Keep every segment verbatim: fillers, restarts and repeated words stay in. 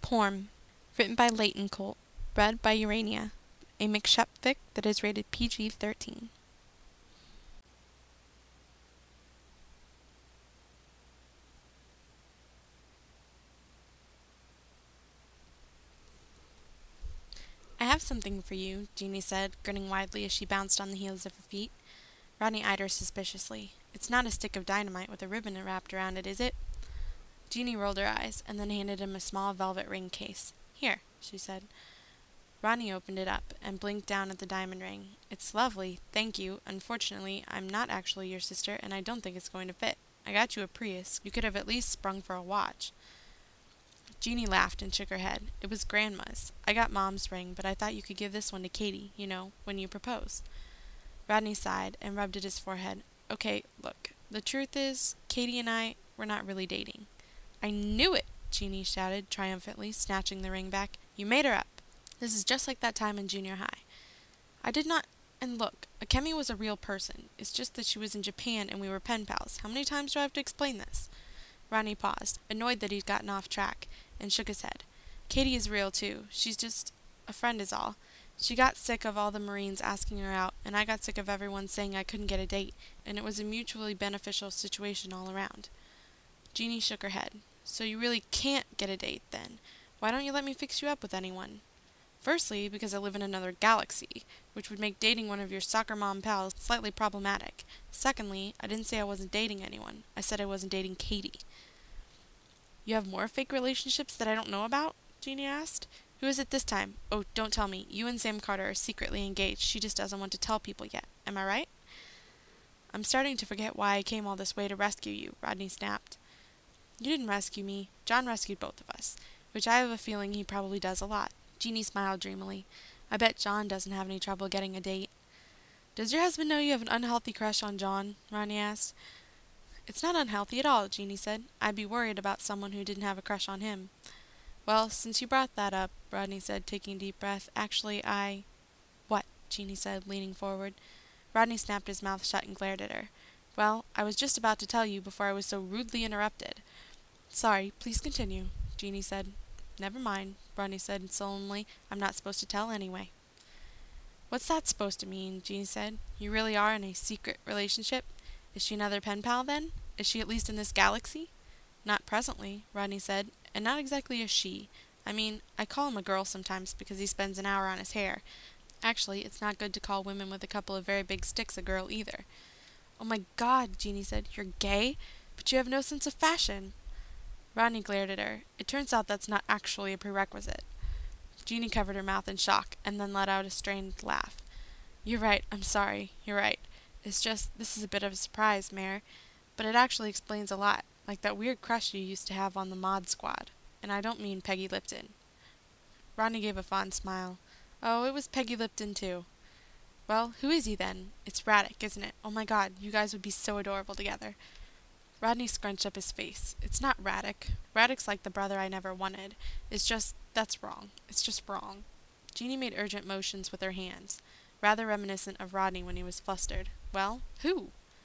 Porm, written by Leighton Colt, read by Urania, a McShep fic that is rated P G thirteen. I have something for you, Jeannie said, grinning widely as she bounced on the heels of her feet. Rodney eyed her suspiciously. It's not a stick of dynamite with a ribbon wrapped around it, is it? Jeannie rolled her eyes, and then handed him a small velvet ring case. Here, she said. Rodney opened it up, and blinked down at the diamond ring. It's lovely, thank you. Unfortunately, I'm not actually your sister, and I don't think it's going to fit. I got you a Prius. You could have at least sprung for a watch. Jeannie laughed and shook her head. It was Grandma's. I got Mom's ring, but I thought you could give this one to Katie, you know, when you proposed. Rodney sighed and rubbed at his forehead. Okay, look, the truth is, Katie and I, we're not really dating. I knew it, Jeannie shouted triumphantly, snatching the ring back. You made her up. This is just like that time in junior high. I did not, and look, Akemi was a real person. It's just that she was in Japan and we were pen pals. How many times do I have to explain this? Rodney paused, annoyed that he'd gotten off track, and shook his head. Katie is real, too. She's just a friend is all. She got sick of all the Marines asking her out, and I got sick of everyone saying I couldn't get a date, and it was a mutually beneficial situation all around. Jeannie shook her head. So you really can't get a date, then? Why don't you let me fix you up with anyone? Firstly, because I live in another galaxy, which would make dating one of your soccer mom pals slightly problematic. Secondly, I didn't say I wasn't dating anyone. I said I wasn't dating Katie. You have more fake relationships that I don't know about? Jeannie asked. Who is it this time? Oh, don't tell me. You and Sam Carter are secretly engaged. She just doesn't want to tell people yet. Am I right? I'm starting to forget why I came all this way to rescue you, Rodney snapped. You didn't rescue me. John rescued both of us, which I have a feeling he probably does a lot. Jeannie smiled dreamily. I bet John doesn't have any trouble getting a date. Does your husband know you have an unhealthy crush on John? Rodney asked. It's not unhealthy at all, Jeannie said. I'd be worried about someone who didn't have a crush on him. Well, since you brought that up, Rodney said, taking a deep breath, actually, I... What? Jeannie said, leaning forward. Rodney snapped his mouth shut and glared at her. Well, I was just about to tell you before I was so rudely interrupted. Sorry, please continue, Jeannie said. Never mind, Rodney said sullenly. I'm not supposed to tell anyway. What's that supposed to mean? Jeannie said. You really are in a secret relationship? Is she another pen pal, then? Is she at least in this galaxy? Not presently, Rodney said, and not exactly a she. I mean, I call him a girl sometimes because he spends an hour on his hair. Actually, it's not good to call women with a couple of very big sticks a girl either. Oh my God, Jeannie said. You're gay? But you have no sense of fashion. Rodney glared at her. It turns out that's not actually a prerequisite. Jeannie covered her mouth in shock, and then let out a strained laugh. You're right, I'm sorry, you're right. It's just, this is a bit of a surprise, Mare, but it actually explains a lot, like that weird crush you used to have on the Mod Squad, and I don't mean Peggy Lipton. Rodney gave a fond smile. Oh, it was Peggy Lipton, too. Well, who is he, then? It's Radek, isn't it? Oh my God, you guys would be so adorable together. Rodney scrunched up his face. It's not Radek. Radek's like the brother I never wanted. It's just, that's wrong. It's just wrong. Jeannie made urgent motions with her hands, rather reminiscent of Rodney when he was flustered. Well, who?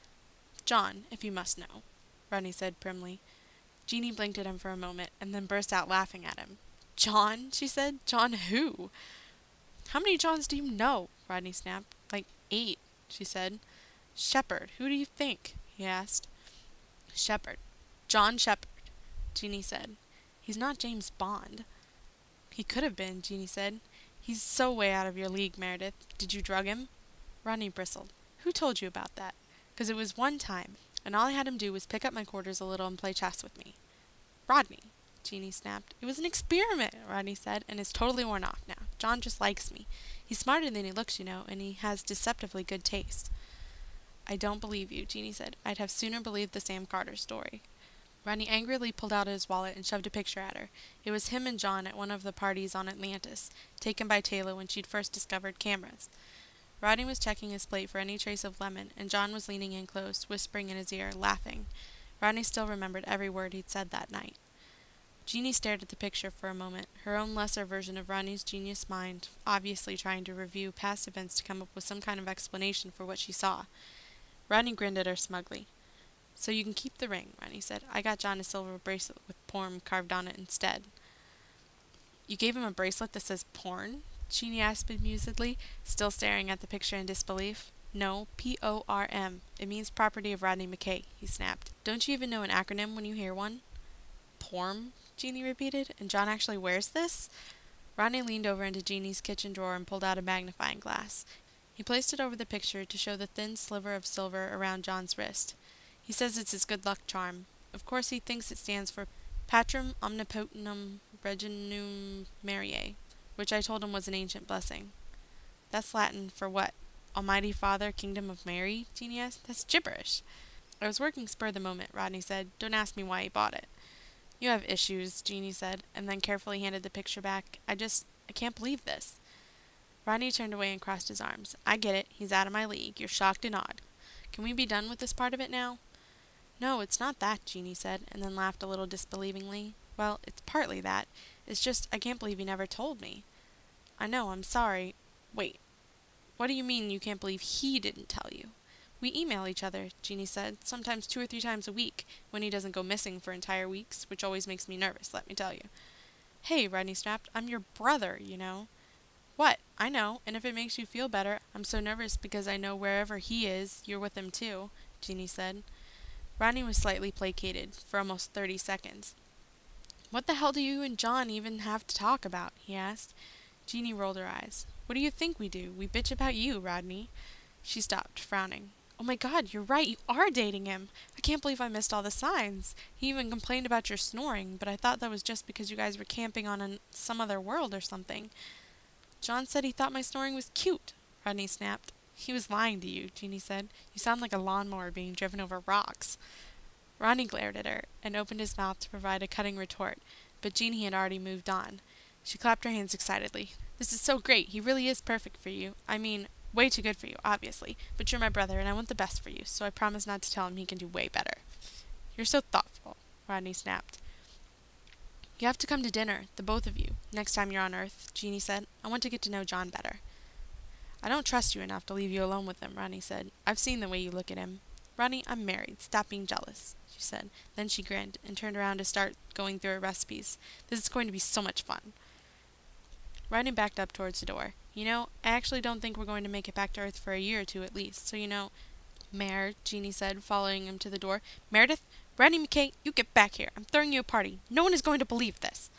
John, if you must know, Rodney said primly. Jeannie blinked at him for a moment, and then burst out laughing at him. John, she said. John who? How many Johns do you know? Rodney snapped. Like eight, she said. Shepard, who do you think? He asked. Shepard. John Shepard, Jeannie said. He's not James Bond. He could have been, Jeannie said. He's so way out of your league, Meredith. Did you drug him? Rodney bristled. Who told you about that? Because it was one time, and all I had him do was pick up my quarters a little and play chess with me. Rodney, Jeannie snapped. It was an experiment, Rodney said, and it's totally worn off now. John just likes me. He's smarter than he looks, you know, and he has deceptively good taste. I don't believe you, Jeannie said. I'd have sooner believed the Sam Carter story. Rodney angrily pulled out his wallet and shoved a picture at her. It was him and John at one of the parties on Atlantis, taken by Taylor when she'd first discovered cameras. Rodney was checking his plate for any trace of lemon, and John was leaning in close, whispering in his ear, laughing. Rodney still remembered every word he'd said that night. Jeannie stared at the picture for a moment, her own lesser version of Rodney's genius mind, obviously trying to review past events to come up with some kind of explanation for what she saw. Rodney grinned at her smugly. So you can keep the ring, Rodney said. I got John a silver bracelet with Porm carved on it instead. You gave him a bracelet that says porn? Jeannie asked bemusedly, still staring at the picture in disbelief. No, P O R M. It means property of Rodney McKay, he snapped. Don't you even know an acronym when you hear one? Porn? Jeannie repeated. And John actually wears this? Rodney leaned over into Jeannie's kitchen drawer and pulled out a magnifying glass. He placed it over the picture to show the thin sliver of silver around John's wrist. He says it's his good luck charm. Of course he thinks it stands for Patrum Omnipotentum Reginum Mariae, which I told him was an ancient blessing. That's Latin for what? Almighty Father, Kingdom of Mary? Jeannie asked. That's gibberish. I was working spur of the moment, Rodney said. Don't ask me why he bought it. You have issues, Jeannie said, and then carefully handed the picture back. I just, I can't believe this. Rodney turned away and crossed his arms. I get it. He's out of my league. You're shocked and odd. Can we be done with this part of it now? No, it's not that, Jeannie said, and then laughed a little disbelievingly. Well, it's partly that. It's just, I can't believe you never told me. I know, I'm sorry. Wait. What do you mean you can't believe he didn't tell you? We email each other, Jeannie said, sometimes two or three times a week, when he doesn't go missing for entire weeks, which always makes me nervous, let me tell you. Hey, Rodney snapped, I'm your brother, you know. What? I know, and if it makes you feel better, I'm so nervous because I know wherever he is, you're with him too, Jeannie said. Rodney was slightly placated, for almost thirty seconds. What the hell do you and John even have to talk about? He asked. Jeannie rolled her eyes. What do you think we do? We bitch about you, Rodney. She stopped, frowning. Oh my God, you're right, you are dating him. I can't believe I missed all the signs. He even complained about your snoring, but I thought that was just because you guys were camping on an, some other world or something. John said he thought my snoring was cute, Rodney snapped. He was lying to you, Jeannie said. You sound like a lawnmower being driven over rocks. Rodney glared at her and opened his mouth to provide a cutting retort, but Jeannie had already moved on. She clapped her hands excitedly. This is so great. He really is perfect for you. I mean, way too good for you, obviously, but you're my brother and I want the best for you, so I promise not to tell him he can do way better. You're so thoughtful, Rodney snapped. You have to come to dinner, the both of you, next time you're on Earth, Jeannie said. I want to get to know John better. I don't trust you enough to leave you alone with him, Rodney said. I've seen the way you look at him. Rodney, I'm married. Stop being jealous, she said. Then she grinned and turned around to start going through her recipes. This is going to be so much fun. Rodney backed up towards the door. You know, I actually don't think we're going to make it back to Earth for a year or two at least, so you know... Mare, Jeannie said, following him to the door. Meredith, Rodney McKay, you get back here. I'm throwing you a party. No one is going to believe this.